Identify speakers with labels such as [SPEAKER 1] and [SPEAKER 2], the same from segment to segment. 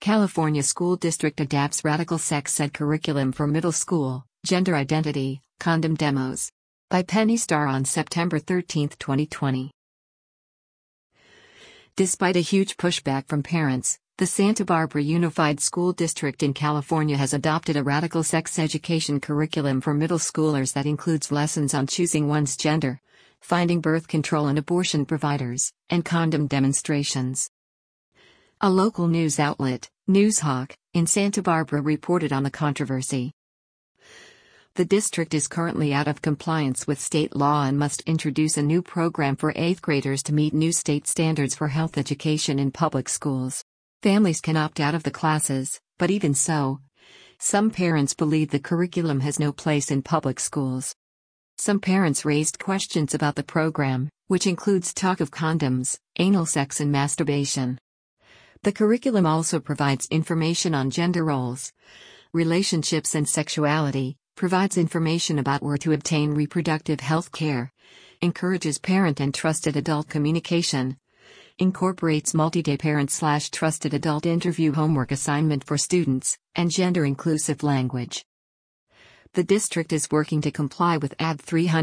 [SPEAKER 1] California School District adapts radical sex ed curriculum for middle school, gender identity, condom demos. By Penny Starr on September 13, 2020. Despite a huge pushback from parents, the Santa Barbara Unified School District in California has adopted a radical sex education curriculum for middle schoolers that includes lessons on choosing one's gender, finding birth control and abortion providers, and condom demonstrations. A local news outlet, Newshawk, in Santa Barbara reported on the controversy. The district is currently out of compliance with state law and must introduce a new program for 8th graders to meet new state standards for health education in public schools. Families can opt out of the classes, but even so, some parents believe the curriculum has no place in public schools. Some parents raised questions about the program, which includes talk of condoms, anal sex and masturbation. The curriculum also provides information on gender roles, relationships and sexuality, provides information about where to obtain reproductive health care, encourages parent and trusted adult communication, incorporates multi-day parent/trusted adult interview homework assignment for students, and gender-inclusive language. The district is working to comply with AB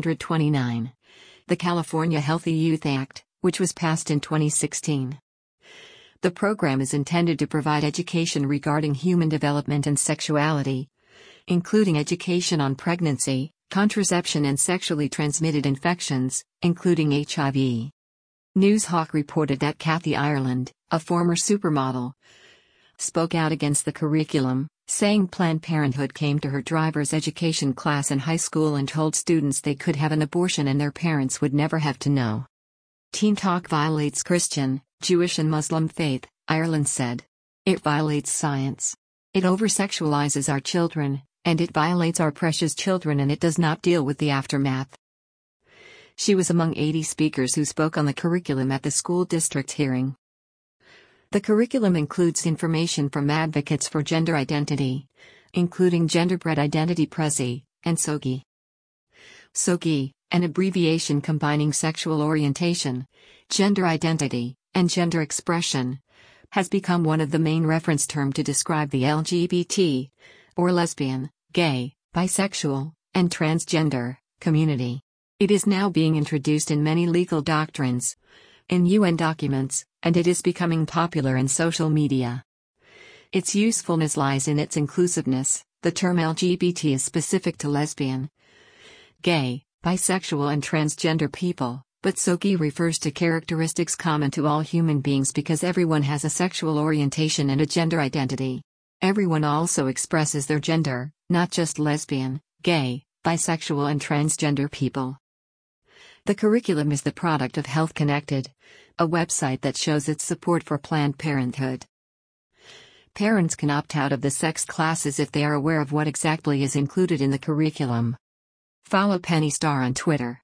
[SPEAKER 1] 329, the California Healthy Youth Act, which was passed in 2016. The program is intended to provide education regarding human development and sexuality, including education on pregnancy, contraception and sexually transmitted infections, including HIV. Newshawk reported that Kathy Ireland, a former supermodel, spoke out against the curriculum, saying Planned Parenthood came to her driver's education class in high school and told students they could have an abortion and their parents would never have to know. Teen Talk violates Christian, Jewish and Muslim faith, Ireland said. It violates science. It over-sexualizes our children, and it violates our precious children, and it does not deal with the aftermath. She was among 80 speakers who spoke on the curriculum at the school district hearing. The curriculum includes information from advocates for gender identity, including Genderbread Identity Prezi, and SOGI. SOGI, an abbreviation combining sexual orientation, gender identity, and gender expression, has become one of the main reference terms to describe the LGBT, or lesbian, gay, bisexual, and transgender, community. It is now being introduced in many legal doctrines, in UN documents, and it is becoming popular in social media. Its usefulness lies in its inclusiveness. The term LGBT is specific to lesbian, gay, bisexual and transgender people, but SOGI refers to characteristics common to all human beings because everyone has a sexual orientation and a gender identity. Everyone also expresses their gender, not just lesbian, gay, bisexual and transgender people. The curriculum is the product of Health Connected, a website that shows its support for Planned Parenthood. Parents can opt out of the sex classes if they are aware of what exactly is included in the curriculum. Follow Penny Starr on Twitter.